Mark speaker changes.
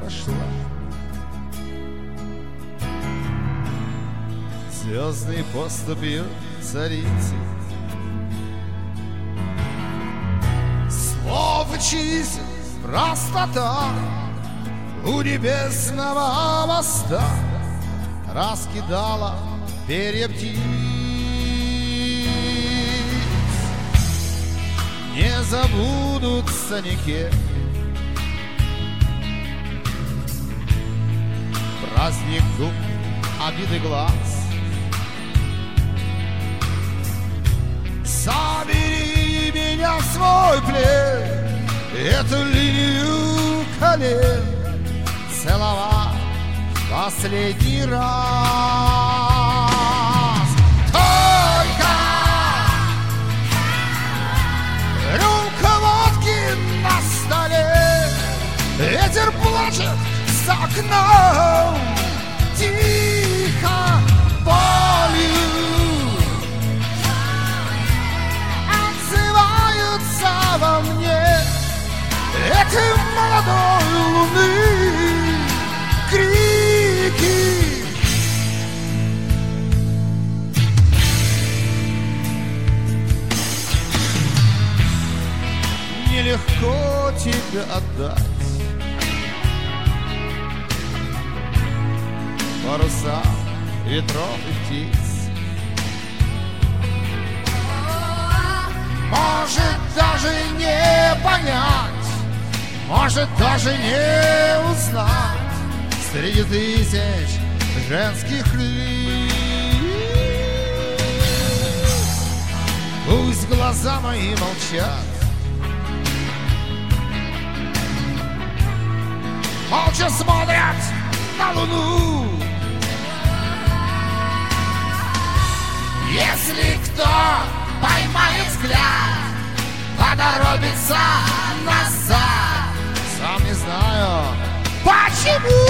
Speaker 1: пошла. Звездной поступью царицы, слов и чисел простота у небесного моста раскидала перья птиц. Не забудутся никем праздник губ, обиды глаз. Забери меня в свой плен, эту линию колен целовать последний раз. Только рюмка водки на столе, ветер плачет за окном, тихо болью отзываются во мне этой молодой луны крики. Нелегко тебя отдать паруса ветров и птиц. Может даже не понять, может даже не узнать среди тысяч женских лиц. Пусть глаза мои молчат, молча смотрят на луну. Если кто поймает взгляд, подоробится назад. Сам не знаю почему.